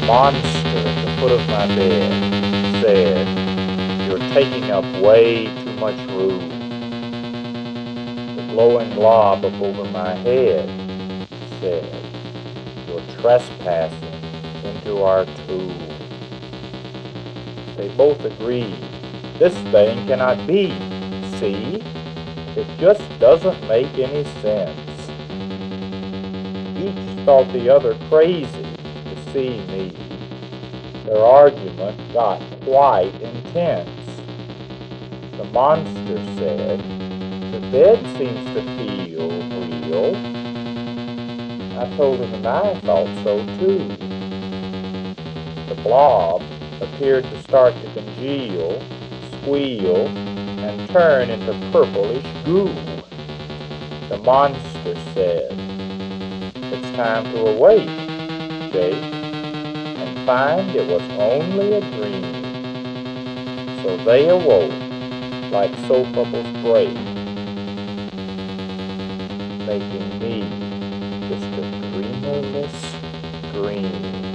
monster at the foot of my bed said, "You're taking up way too much room." The glowing glob up over my head said, "You're trespassing into our tomb." They both agreed, "This thing cannot be. See? It just doesn't make any sense." Each thought the other crazy to see me. Their argument got quite intense. The monster said, "The bed seems to feel real." I told him that I thought so too. The blob appeared to start to congeal, squeal, and turn into purplish goo. The monster said, "It's time to awake, Jake, and find it was only a dream." So they awoke like soap bubbles break, making me just a dreamerless dream.